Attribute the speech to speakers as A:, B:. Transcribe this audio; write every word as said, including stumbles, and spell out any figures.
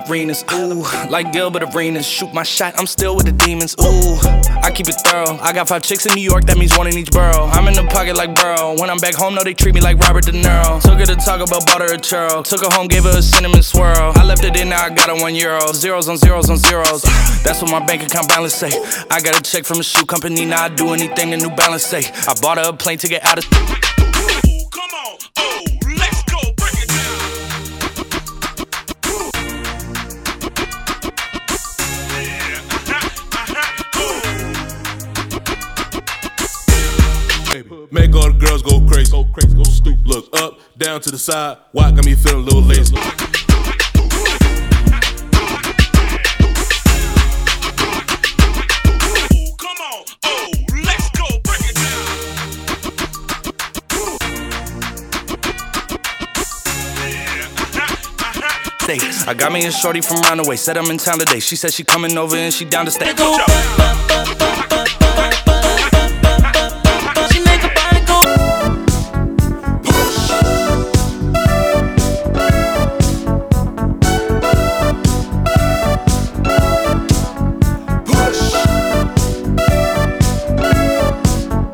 A: arenas. Ooh, like Gilbert Arenas. Shoot my shot, I'm still with the demons. Ooh, I keep it thorough. I got five chicks in New York, that means one in each borough. I'm in the pocket like Burrow. When I'm back home, no, they treat me like Robert De Niro. Took her to Taco Bell, bought her a churro. Took her home, gave her a cinnamon swirl. I left it in, now I got her one euro. Zeros on zeros on zeros. That's what my bank account balance say. I got a check from a shoe company, now I do anything the New Balance say. I bought her a plane ticket out of.
B: Come on, oh, let's go, break it down. Yeah, uh-huh, uh-huh,
C: Make all the girls go crazy, go crazy, go stupid. Look up, down to the side, why got me feeling a little lazy.
A: I got me a shorty from Roundaway, said I'm in town today. She said she coming over and she down to stay.